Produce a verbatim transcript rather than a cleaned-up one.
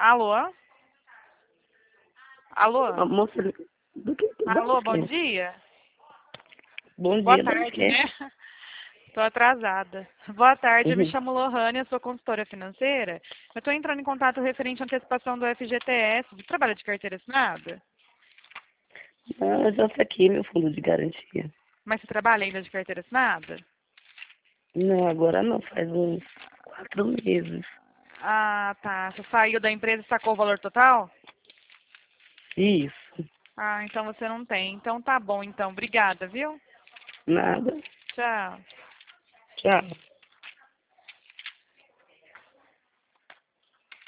Alô? Alô? A moça do que? Alô, Do bom quê? dia? Bom Boa dia, do tarde, quê? né? Tô atrasada. Boa tarde, eu me Uhum. chamo Lohane, eu sou consultora financeira. Eu tô entrando em contato referente à antecipação do F G T S. Você trabalha de carteira assinada? Ah, já saquei meu fundo de garantia. Mas você trabalha ainda de carteira assinada? Não, agora não, faz uns quatro meses. Ah, tá. Você saiu da empresa e sacou o valor total? Isso, Ah, então você não tem. Então tá bom, então. Obrigada, viu? nada. Tchau. Tchau.